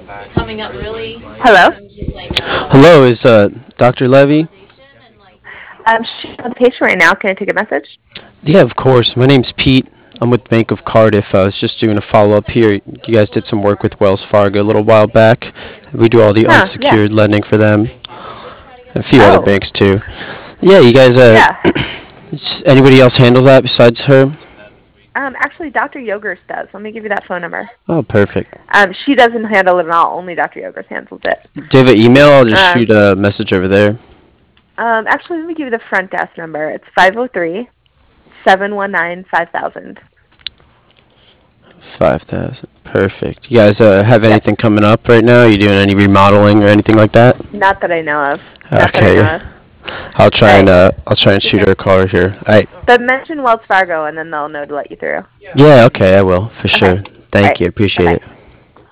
Hello. Hello, is Dr. Levy? She's on the patient right now. Can I take a message? Yeah, of course. My name's Pete. I'm with Bank of Cardiff. I was just doing a follow up here. You guys did some work with Wells Fargo a little while back. We do all the Huh? Yeah. unsecured lending for them, a few other Oh, banks too. Yeah, you guys. yeah. Anybody else handle that besides her? Actually, Dr. Yogers does. Let me give you that phone number. Oh, perfect. She doesn't handle it at all. Only Dr. Yogers handles it. Do you have an email? I'll just Um, shoot a message over there. actually, let me give you the front desk number. It's 503-719-5000. 5,000. Perfect. You guys have Yep. anything coming up right now? You doing any remodeling or anything like that? Not that I know of. Not that I Okay. know of. All right. I'll try and shoot her a call here. All right. But mention Wells Fargo, and then they'll know to let you through. Yeah, okay, I will, for Okay. sure. All Thank right. you. Appreciate Bye-bye. it.